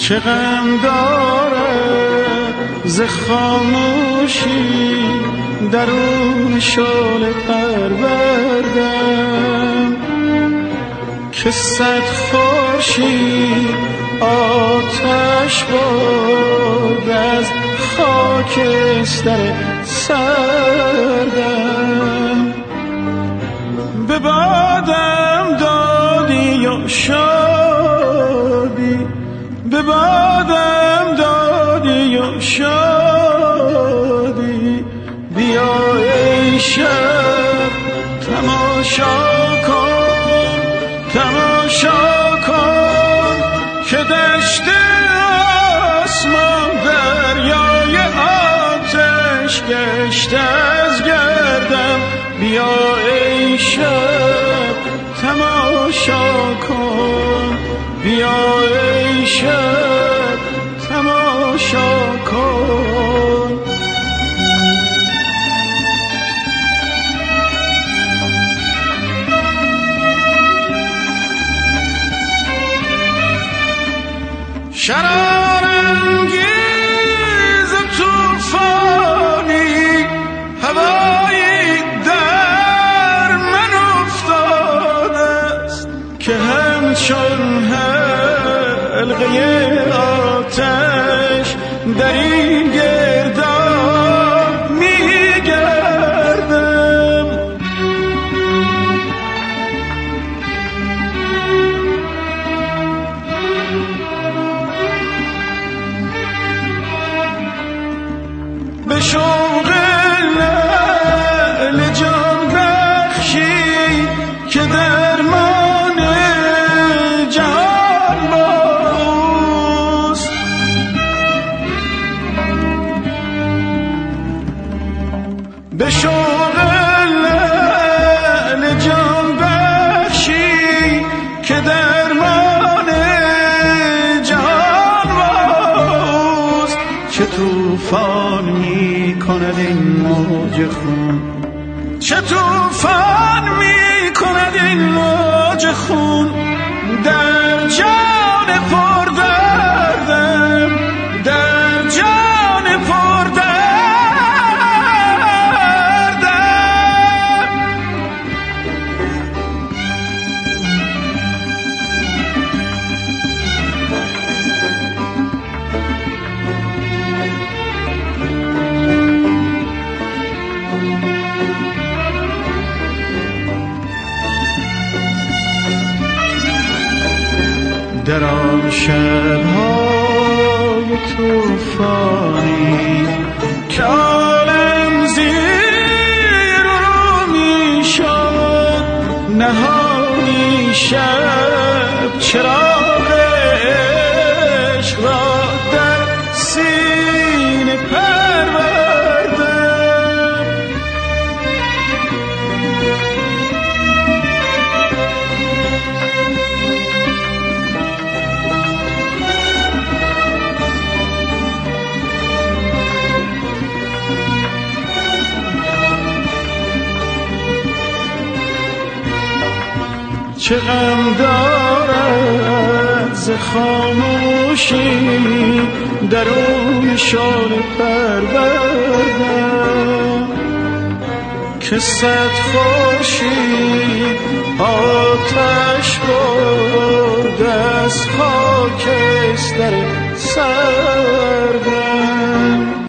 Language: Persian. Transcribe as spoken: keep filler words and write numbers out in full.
چه غم دارد ز خاموشی درون شعله پروردم که صد خورشید آتش برد از خاکستر سردم. به بادم دادی و شادی، به بادم دادی و شادی، بیا ای شب تماشا کن، تماشا کن که دشت آسمان دریای آتش گشت از گردم. بیا ای شب تماشا کن، بیا ای شب تماشا کن. شرارانگیز توفانی هوایی در من افتاده است که همچون حلقه آتش در این گرداب میگردم. به شوق لعل جان بخشی که درمان جهان باست، به شوق لعل جان بخشی که درمان جهان باست. چه طوفان می کند این موج خون، چه طوفان می کند این موج خون در جان پر دردم، در جان پر دردم. در آن شب‌های طوفانی که عالم زیر رو می‌شد، نهانی شب چراغ عشق را در سینه پروردم. چه غم دارد ز خاموشی درون شعله پروردم که صد خورشید آتش برد از خاکستر سردم.